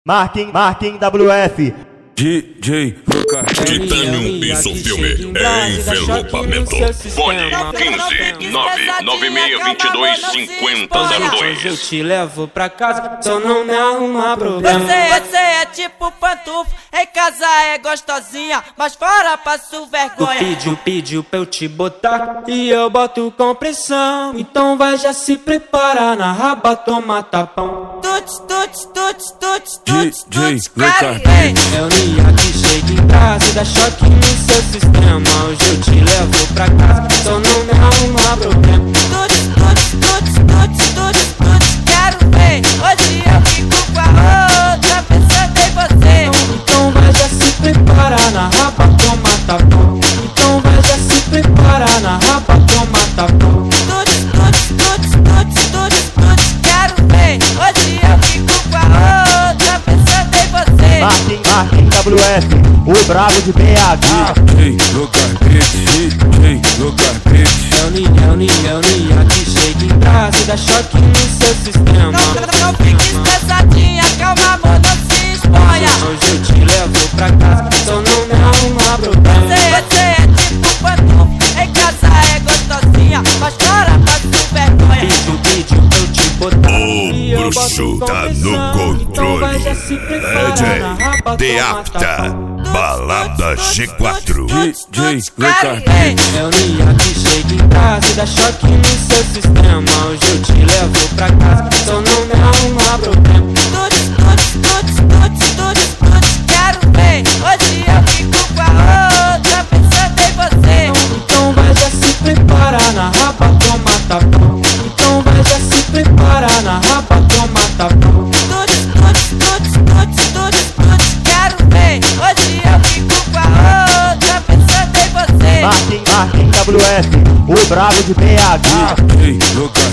Marquem WF. DJ Titanium Piso Filme é envelopamento. Fone 15 99622 5002. Eu te levo pra casa, só não me arruma problema. Você é tipo pantufo, em casa é gostosinha, mas fora passo vergonha. Tu pediu pra eu te botar e eu boto com pressão. Então vai já se prepara, na raba toma tapão. Tuts, Ricardo. É o Nia que chega em casa e dá choque no seu sistema. Hoje eu te levo pra casa, só não me arruma problema. Quero ver, hoje eu fico com a outra pensando em você. Então vai já se prepara, na raba toma tapão. Então vai já se prepara, na raba toma tapão. Quero ver, hoje eu fico com a outra pensando em você. Marquem WF, o brabo de BH. É o Nia que chega em casa e dá choque no seu sistema. Não fique estressadinha, calma amor, não se exponha. Hoje eu te levo pra casa, só não me arruma problema. Você é tipo pantufo, em casa é gostosinha, mas fora passo vergonha. Pediu pra eu te botar e eu O bruxo boto com tá pressão. no Então vai controle. já se prepara, na raba De toma apta, tapão. balada G4. É o Nia que chega em casa e dá choque no seu sistema. Hoje eu te levo pra casa, só não me arruma problema. Quero ver, hoje eu fico com a outra pensando em você. Então vai já se prepara, na raba toma tapão. Então vai já se prepara, na raba toma tapão. Quero ver, hoje eu fico com a outra pensando em você. Marquem WF, o brabo de BH.